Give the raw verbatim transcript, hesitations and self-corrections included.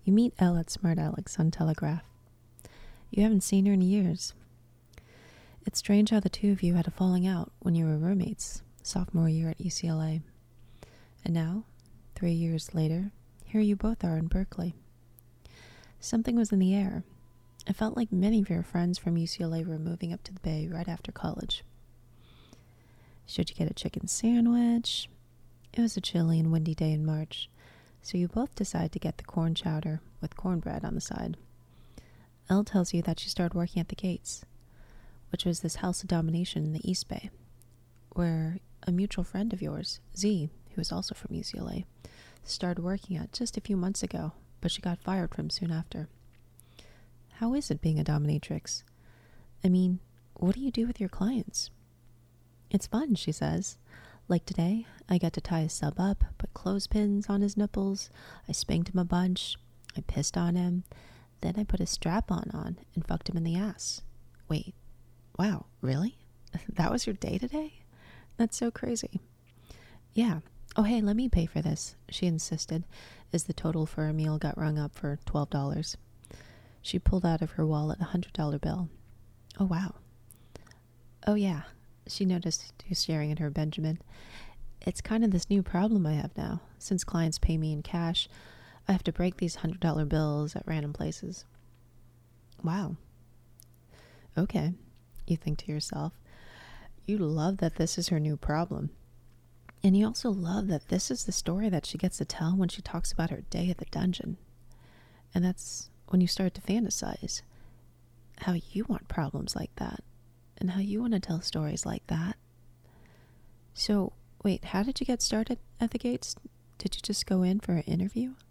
You meet Elle at Smart Alex on Telegraph. You haven't seen her in years. It's strange how the two of you had a falling out when you were roommates, sophomore year at U C L A. And now, three years later, here you both are in Berkeley. Something was in the air. It felt like many of your friends from U C L A were moving up to the Bay right after college. Should you get a chicken sandwich? It was a chilly and windy day in March, so you both decide to get the corn chowder with cornbread on the side. Elle tells you that she started working at the Gates, which was this house of domination in the East Bay, where a mutual friend of yours, Z, who is also from U C L A, started working at just a few months ago, but she got fired from soon after. How is it being a dominatrix? I mean, what do you do with your clients? It's fun, she says. Like today, I got to tie a sub up, put clothespins on his nipples, I spanked him a bunch, I pissed on him, then I put a strap-on on and fucked him in the ass. Wait, wow, really? That was your day today? That's so crazy. Yeah. Oh, hey, let me pay for this, she insisted, as the total for a meal got rung up for twelve dollars. She pulled out of her wallet a one hundred dollar bill. Oh, wow. Oh, yeah, she noticed you staring at her Benjamin. It's kind of this new problem I have now. Since clients pay me in cash, I have to break these one hundred dollar bills at random places. Wow. Okay, you think to yourself. You love that this is her new problem. And you also love that this is the story that she gets to tell when she talks about her day at the dungeon. And that's when you start to fantasize how you want problems like that and how you want to tell stories like that. So, wait, how did you get started at the Gates? Did you just go in for an interview?